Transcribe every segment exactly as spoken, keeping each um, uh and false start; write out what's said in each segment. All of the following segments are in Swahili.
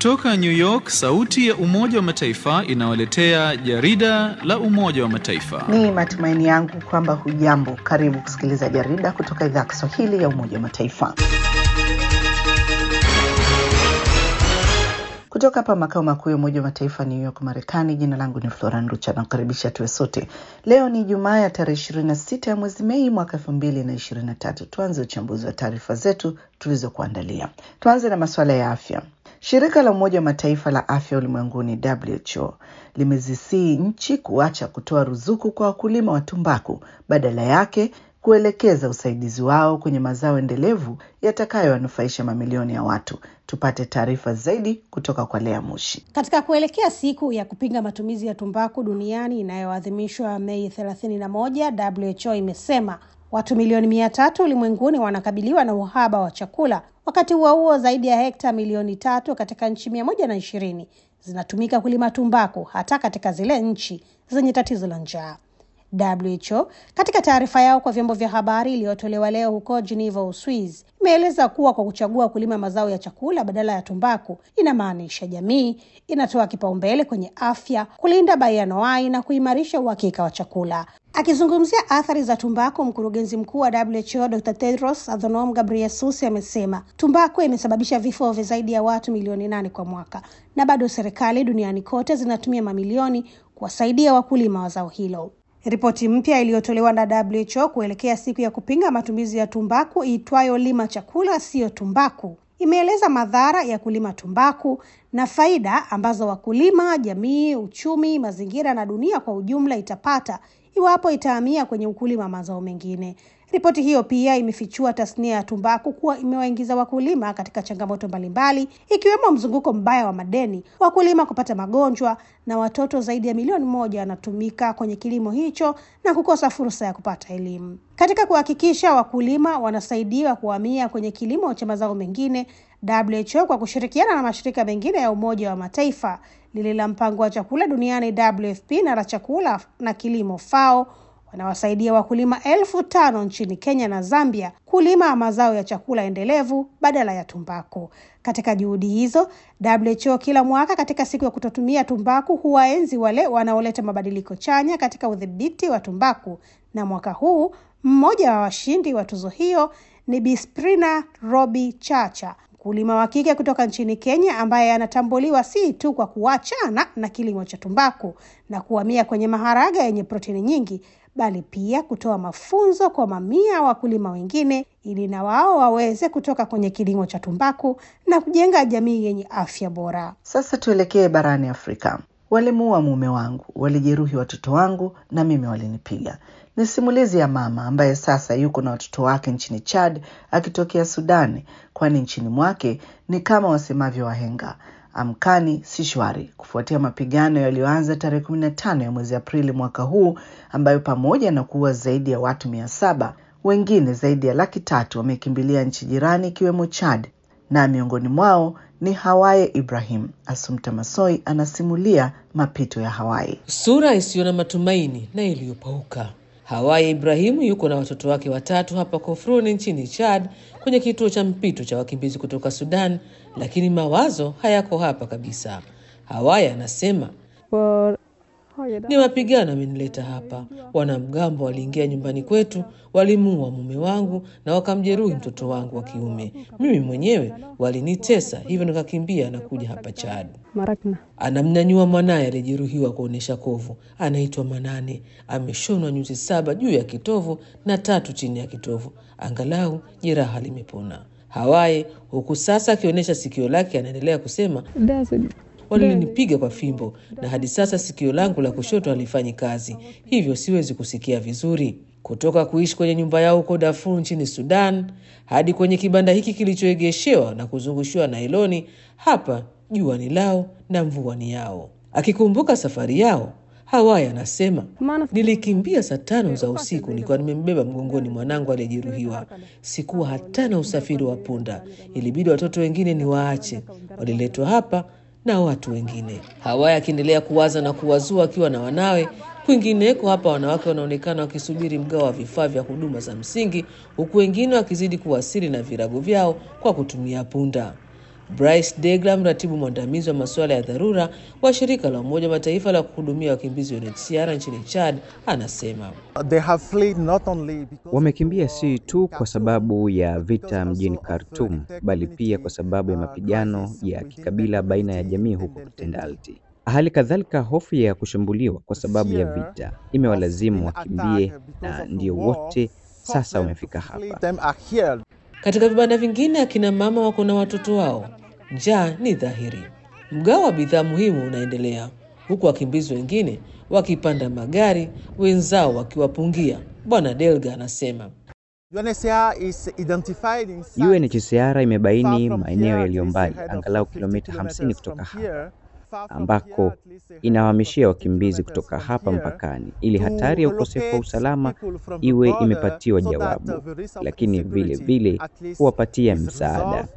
Kutoka New York, sauti ya Umoja wa Mataifa inawaletea jarida la Umoja wa Mataifa. Ni matumaini yangu kwamba hujambo. Karibu kusikiliza jarida kutoka idhaa ya Kiswahili ya Umoja wa Mataifa. Kutoka hapa makao makuu ya Umoja wa Mataifa New York, Marekani, jina langu ni Flora Nducha na kukaribisha tuwe sote. Leo ni Ijumaa ya tarehe ishirini na sita ya mwezi Mei mwaka elfu mbili na ishirini na tatu. Tuanze uchambuzi wa taarifa zetu tulizokuandalia. Tuanze na masuala ya afya. Shirika la Umoja wa Mataifa la Afya Ulimwenguni W H O limezisihi nchi kuacha kutoa ruzuku kwa wakulima wa tumbaku, badala yake kuelekeza usaidizi wao kwenye mazao endelevu yatakayowanufaisha mamilioni ya watu. Tupate taarifa zaidi kutoka kwa Lea Mushi. Katika kuelekea siku ya kupinga matumizi ya tumbaku duniani inayoadhimishwa Mei thelathini na moja, W H O imesema watu milioni mia tatu ulimwenguni wanakabiliwa na uhaba wa chakula. Wakati huo huo, zaidi ya hekta milioni tatu katika nchi mia moja na ishirini zinatumika kulima tumbaku, hata katika zile nchi zenye tatizo la njaa. W H O katika taarifa yao kwa vyombo vya habari iliyotolewa leo huko Geneva, Uswizi, imeeleza kuwa kwa kuchagua kulima mazao ya chakula badala ya tumbaku inamaanisha jamii inatoa kipaumbele kwenye afya, kulinda baianuai na kuimarisha uhakika wa chakula. Akizungumzia athari za tumbaku, mkurugenzi mkuu wa W H O Doctor Tedros Adhanom Ghebreyesus amesema tumbaku imesababisha vifo vya zaidi ya watu milioni nane kwa mwaka, na bado serikali duniani kote zinatumia mamilioni kuwasaidia wakulima wa zao hilo. Ripoti mpya iliyotolewa na W H O kuelekea siku ya kupinga matumizi ya tumbaku iitwayo Lima Chakula Sio Tumbaku imeeleza madhara ya kulima tumbaku na faida ambazo wakulima, jamii, uchumi, mazingira na dunia kwa ujumla itapata iwapo itahamia kwenye ukulima mazao mengine. Ripoti hiyo pia imefichua tasnia ya tumbaku kuwa imewaingiza wakulima katika changamoto mbalimbali, ikiwemo mzunguko mbaya wa madeni, wakulima kupata magonjwa, na watoto zaidi ya milioni moja wanatumika kwenye kilimo hicho na kukosa fursa ya kupata elimu. Katika kuhakikisha wakulima wanasaidiwa kuhamia kwenye kilimo cha mazao mengine, W H O kwa kushirikiana na mashirika mengine ya Umoja wa Mataifa, lile la mpango wa chakula duniani W F P na la chakula na kilimo F A O, wanawasaidia wakulima elfu tano nchini Kenya na Zambia kulima mazao ya chakula endelevu badala ya tumbaku. Katika juhudi hizo, W H O kila mwaka katika siku ya kutotumia tumbaku huwaenzi wale wanaoleta mabadiliko chanya katika udhibiti wa tumbaku, na mwaka huu mmoja wa washindi wa tuzo hiyo ni Bisprina Robi Chacha, mkulima wa kike kutoka nchini Kenya ambaye anatambuliwa si tu kwa kuachana na kilimo cha tumbaku na kuhamia kwenye maharagwe yenye protini nyingi, bali pia kutoa mafunzo kwa mamia wakulima wengine ili na wao waweze kutoka kwenye kilimo cha tumbaku na kujenga jamii yenye afya bora. Sasa tuelekee barani Afrika. Walimuua mume wangu, walijeruhi watoto wangu na mimi walinipiga. Ni simulizi ya mama ambaye sasa yuko na watoto wake nchini Chad akitokea Sudani, kwani nchini mwake ni kama wasemavyo wahenga, amkani si shwari, kufuatia mapigano yaliyoanza tarehe kumi na tano ya mwezi Aprili mwaka huu, ambayo pamoja na kuua zaidi ya watu mia saba, wengine zaidi ya laki tatu wamekimbilia nchi jirani ikiwemo Chad, na miongoni mwao ni Hawaye Ibrahim. Asumta Masoi anasimulia mapito ya Hawaye. Sura isiyo na matumaini na iliyopauka. Hawaye Ibrahim yuko na watoto wake watatu hapa Kofroni nchini Chad, kwenye kituo cha mpito cha wakimbizi kutoka Sudan, lakini mawazo hayako hapa kabisa. Hawaye anasema, ni mapigano amenileta hapa. Wanamgambo waliingia nyumbani kwetu, walimuua mume wangu na wakamjeruhi mtoto wangu wa kiume. Mimi mwenyewe walinitesa, hivyo nikakimbia na kuja hapa Chad. Anamnyanyua mwanaye aliyejeruhiwa kuonesha kovu. Anaitwa Manane. Ameshonwa nyuzi saba juu ya kitovu na tatu chini ya kitovu. Angalau jeraha limepona. Hawaye huku sasa akionyesha sikio lake anaendelea kusema, walinipiga kwa fimbo na hadi sasa sikio langu la kushoto halifanyi kazi, hivyo siwezi kusikia vizuri. Kutoka kuishi kwenye nyumba yao huko Darfur nchini Sudan hadi kwenye kibanda hiki kilichoegeshewa na kuzungushiwa na nailoni, hapa jua ni lao na mvua ni yao. Akikumbuka safari yao, Hawaye anasema, nilikimbia saa tano za usiku nikiwa nimembeba mgongoni mwanangu aliyejeruhiwa. Sikuwa hata na usafiri wa punda, ilibidi watoto wengine ni waache, waliletwa hapa na watu wengine. Hawaye akiendelea kuwaza na kuwazua akiwa na wanawe. Kwingineko hapa wanawake wanaonekana wakisubiri mgao wa vifaa vya huduma za msingi, huku wengine wakizidi kuwasili na virago vyao kwa kutumia punda. Bryce Degla, mratibu mwandamizi wa masuala ya dharura wa shirika la Umoja wa Mataifa la kuhudumia wakimbizi U N H C R nchini Chad, anasema wamekimbia si tu kwa sababu ya vita mjini Khartoum, bali pia kwa sababu ya mapigano ya kikabila baina ya jamii huko Tendalti. Hali kadhalika hofu ya kushambuliwa kwa sababu ya vita imewalazimu wakimbie, na ndio wote sasa wamefika hapa. Katika vibanda vingine akina mama wako na watoto wao. Njaa ni dhahiri. Mgao wa bidhaa muhimu unaendelea, huku wakimbizi wengine wakipanda magari, wenzao wakiwapungia. Bwana Delga anasema U N H C R imebaini maeneo yaliyo mbali, angalau kilomita hamsini kutoka hapa, ambako inawahamishia wakimbizi kutoka hapa mpakani ili hatari ya ukosefu wa usalama iwe imepatiwa jawabu, lakini vile vile kuwapatia msaada.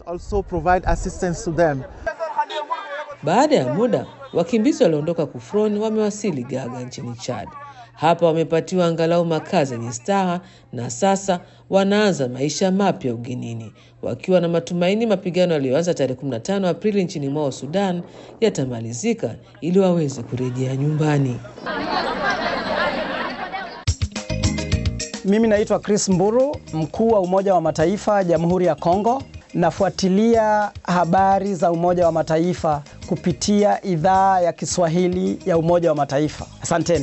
Baada ya muda, wakimbizi waliondoka Kufroni wamewasili Gaga nchini Chad. Hapa wamepatiwa angalau makazi yenye staha na sasa wanaanza maisha mapya ugenini, wakiwa na matumaini mapigano yaliyoanza tarehe kumi na tano Aprili nchini mwao Sudan yatamalizika ili waweze kurejea nyumbani. Mimi naitwa Chris Mburu, mkuu wa Umoja wa Mataifa Jamhuri ya Kongo. Nafuatilia habari za Umoja wa Mataifa kupitia idhaa ya Kiswahili ya Umoja wa Mataifa. Asanteni.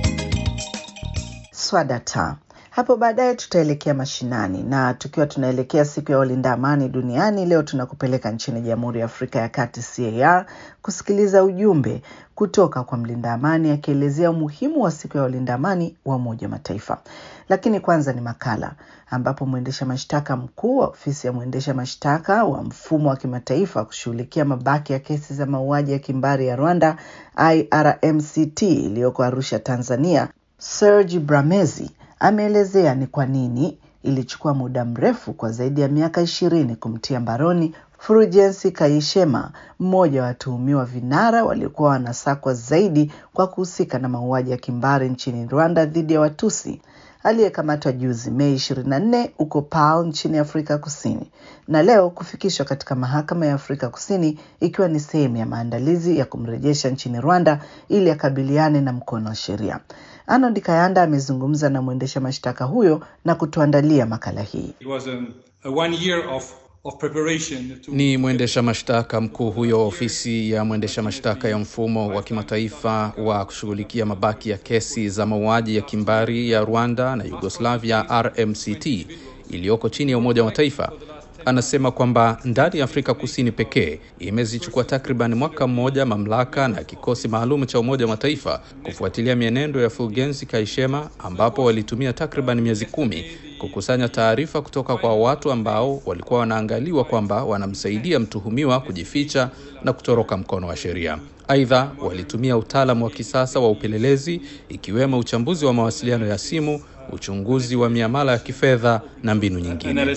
Swadata. Hapo baadaye tutaelekea mashinani, na tukiwa tunaelekea siku ya walinda amani duniani, leo tunakupeleka nchini Jamhuri ya Afrika ya Kati C A R kusikiliza ujumbe kutoka kwa mlinda amani akielezea umuhimu wa siku ya walinda amani wa Umoja wa Mataifa. Lakini kwanza ni makala ambapo mwendesha mashtaka mkuu wa ofisi ya mwendesha mashtaka wa mfumo wa kimataifa kushughulikia mabaki ya kesi za mauaji ya kimbari ya Rwanda I R M C T iliyoko Arusha, Tanzania, Serge Bramezi ameelezea ni kwa nini ilichukua muda mrefu kwa zaidi ya miaka ishirini kumtia mbaroni Fulgence Kayishema, mmoja wa watuhumiwa vinara waliokuwa wanasakwa zaidi kwa kuhusika na mauaji ya kimbari nchini Rwanda dhidi ya Watusi, aliyekamatwa juzi Mei ishirini na nne huko Paarl nchini Afrika Kusini, na leo kufikishwa katika mahakama ya Afrika Kusini ikiwa ni sehemu ya maandalizi ya kumrejesha nchini Rwanda ili akabiliane na mkono wa sheria. Arnold Kayanda amezungumza na mwendesha mashtaka huyo na kutuandalia makala hii. It was a, a one year of Of preparation to... Ni mwendesha mashtaka mkuu huyo ofisi ya mwendesha mashtaka ya mfumo wa kimataifa wa kushughulikia mabaki ya kesi za mauaji ya kimbari ya Rwanda na Yugoslavia R M C T iliyoko chini ya Umoja wa Mataifa. Anasema kwamba ndani ya Afrika Kusini pekee imezichukua takriban mwaka mmoja mamlaka na kikosi maalum cha Umoja wa Mataifa kufuatilia mienendo ya Fulgence Kayishema, ambapo walitumia takriban miezi kumi kukusanya taarifa kutoka kwa watu ambao walikuwa wanaangaliwa kwamba wanamsaidia mtuhumiwa kujificha na kutoroka mkono wa sheria. Aidha, walitumia utaalamu wa kisasa wa upelelezi ikiwemo uchambuzi wa mawasiliano ya simu, uchunguzi wa miamala ya kifedha na mbinu nyingine.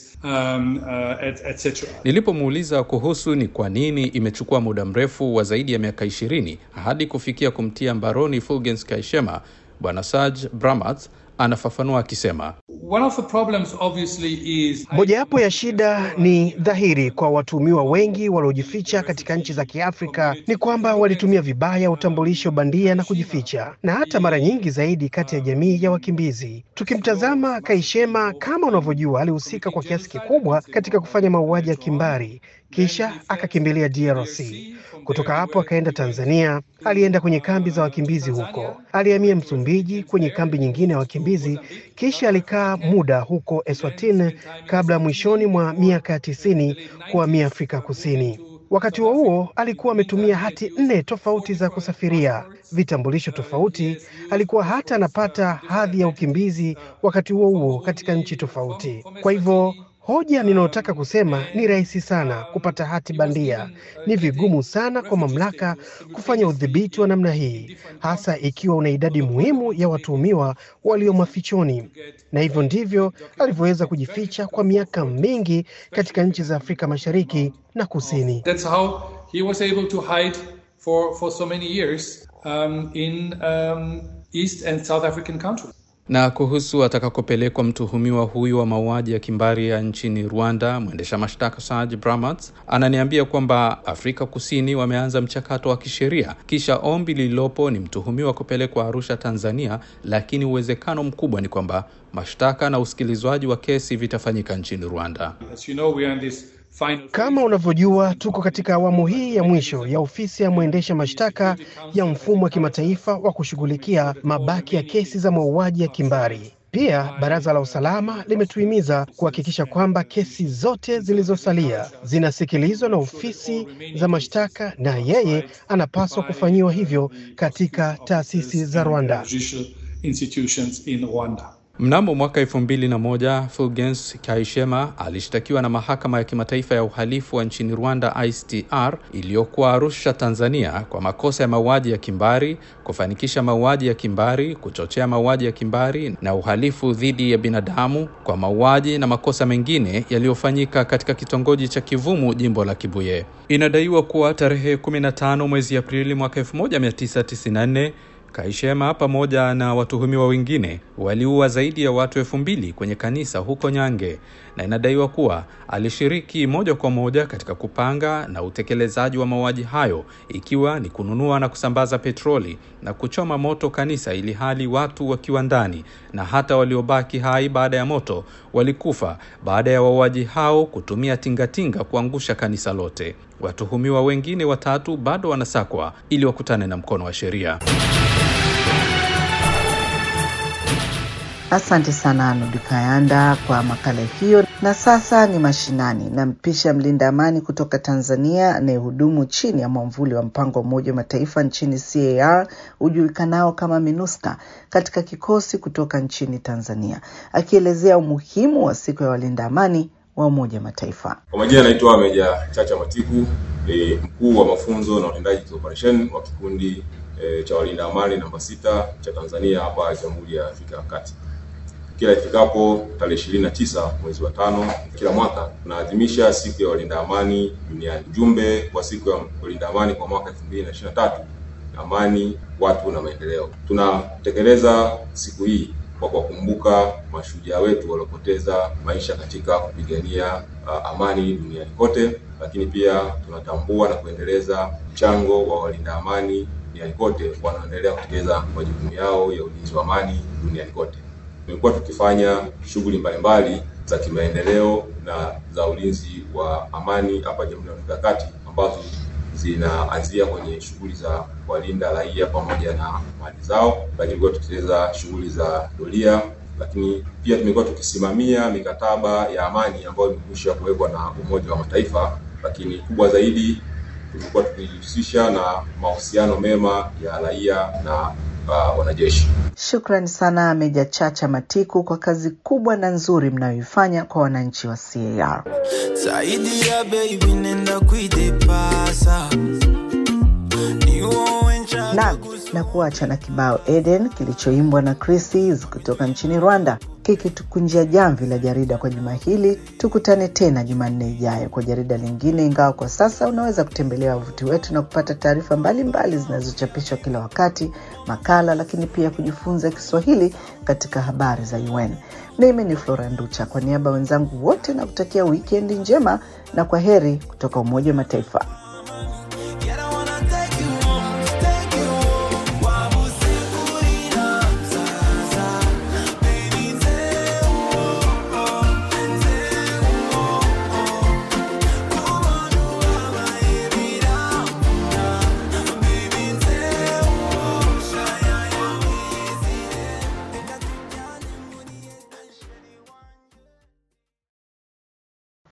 Um, uh, et, et cetera. Nilipomuuliza kuhusu ni kwa nini imechukua muda mrefu wa zaidi ya miaka ishirini hadi kufikia kumtia mbaroni Fulgence Kayishema, Bwana Serge Bramaz anafafanua akisema, One of the problems obviously is... Mojawapo ya shida ni dhahiri kwa watuhumiwa wengi waliojificha katika nchi za Kiafrika ni kwamba walitumia vibaya utambulisho bandia na kujificha, na hata mara nyingi zaidi kati ya jamii ya wakimbizi. Tukimtazama Kayishema, kama unavyojua, alihusika kwa kiasi kikubwa katika kufanya mauaji ya kimbari, kisha akakimbilia D R C. Kutoka hapo akaenda Tanzania, alienda kwenye kambi za wakimbizi huko. Alihamia Msumbiji kwenye kambi nyingine ya wakimbizi, kisha alikaa muda huko Eswatini kabla mwishoni mwa miaka ya tisini kuhamia Afrika Kusini. Wakati wa huo alikuwa ametumia hati nne tofauti za kusafiria, vitambulisho tofauti. Alikuwa hata anapata hadhi ya ukimbizi wakati huo huo katika nchi tofauti. Kwa hivyo hoja ninayotaka kusema ni rahisi sana kupata hati bandia. Ni vigumu sana kwa mamlaka kufanya udhibiti wa namna hii, hasa ikiwa una idadi muhimu ya watuhumiwa walio mafichoni. Na hivyo ndivyo alivyoweza kujificha kwa miaka mingi katika nchi za Afrika Mashariki na Kusini. That's how he was able to hide for for so many years um, in um, East and South African countries. Na kuhusu atakakopelekwa mtuhumiwa huyu wa mauaji ya kimbari ya nchini Rwanda, mwendesha mashtaka Serge Bramatz ananiambia kwamba Afrika Kusini wameanza mchakato wa kisheria, kisha ombi lililopo ni mtuhumiwa kupelekwa Arusha, Tanzania, lakini uwezekano mkubwa ni kwamba mashtaka na usikilizwaji wa kesi vitafanyika nchini Rwanda. As you know, we are in this final... Kama unavyojua, tuko katika awamu hii ya mwisho ya ofisi ya mwendesha mashtaka ya mfumo wa kimataifa wa kushughulikia mabaki ya kesi za mauaji ya kimbari. Pia Baraza la Usalama limetuhimiza kuhakikisha kwamba kesi zote zilizosalia zinasikilizwa na ofisi za mashtaka, na yeye anapaswa kufanyiwa hivyo katika taasisi za Rwanda. Mnamo mwaka elfu mbili na moja, Fulgence Kayishema alishtakiwa na mahakama ya kimataifa ya uhalifu wa nchini Rwanda I C T R iliyokuwa Arusha, Tanzania, kwa makosa ya mauaji ya kimbari, kufanikisha mauaji ya kimbari, kuchochea mauaji ya kimbari na uhalifu dhidi ya binadamu kwa mauaji na makosa mengine yaliyofanyika katika kitongoji cha Kivumu, jimbo la Kibuye. Inadaiwa kuwa tarehe kumi na tano mwezi Aprili mwaka elfu moja mia tisa tisini na nne Kayishema pamoja na watuhumiwa wengine waliua zaidi ya watu elfu mbili kwenye kanisa huko Nyange, na inadaiwa kuwa alishiriki moja kwa moja katika kupanga na utekelezaji wa mauaji hayo, ikiwa ni kununua na kusambaza petroli na kuchoma moto kanisa ili hali watu wakiwa ndani, na hata waliobaki hai baada ya moto walikufa baada ya wauaji hao kutumia tingatinga kuangusha kanisa lote. Watuhumiwa wengine watatu bado wanasakwa ili wakutane na mkono wa sheria. Asante sana Arnold Kayanda kwa makala hiyo. Na sasa ni mashinani, na mpisha mlinda amani kutoka Tanzania anayehudumu chini ya mwamvuli wa mpango wa Umoja wa Mataifa nchini C A R ujulikanao kama MINUSCA katika kikosi kutoka nchini Tanzania, akielezea umuhimu wa siku ya walinda amani wa Umoja wa Mataifa. Kwa majina naitwa Meja Chacha Matiku, ni mkuu wa mafunzo na utendaji wa operation wa kikundi e, cha walinda amani namba sita cha Tanzania hapa Jamhuri ya Afrika ya Kati. Kila ifikapo tarehe ishirini na tisa mwezi wa tano kila mwaka tunaadhimisha siku ya walinda amani duniani. Ujumbe wa siku ya walinda amani kwa mwaka elfu mbili na ishirini na tatu, amani, watu na maendeleo. Tunatekeleza siku hii kwa kukumbuka mashujaa wetu waliopoteza maisha katika kupigania uh, amani duniani kote, lakini pia tunatambua na kuendeleza mchango wa walinda amani duniani kote wanaendelea kutekeleza majukumu yao ya ulinzi wa amani duniani kote. Tumekuwa tukifanya shughuli mbalimbali za kimaendeleo na za ulinzi wa amani hapa Jamhuri ya Afrika ya Kati, ambazo zinaanzia kwenye shughuli za kuwalinda raia pamoja na mali zao, lakini tumekuwa tukitekeleza shughuli za doria, lakini pia tumekuwa tukisimamia mikataba ya amani ambayo imekwisha kuwekwa na Umoja wa Mataifa, lakini kubwa zaidi tumekuwa tukijihusisha na mahusiano mema ya raia na uh, wanajeshi. Shukrani sana Meja Chacha Matiku kwa kazi kubwa na nzuri mnayoifanya kwa wananchi wa C A R. Zaidi ya baby nenda kuidepasa. Na, na kuacha na kibao Eden kilichoimbwa na Chrissy kutoka nchini Rwanda, kikitukunjia jamvi la jarida kwa juma hili. Tukutane tena Jumanne ijayo kwa jarida lingine, ingawa kwa sasa unaweza kutembelea wavuti wetu na kupata taarifa mbalimbali zinazochapishwa kila wakati, makala, lakini pia kujifunza Kiswahili katika habari za U N. Mimi ni Flora Nducha, kwa niaba wenzangu wote na kutakia weekend njema na kwaheri kutoka Umoja wa Mataifa.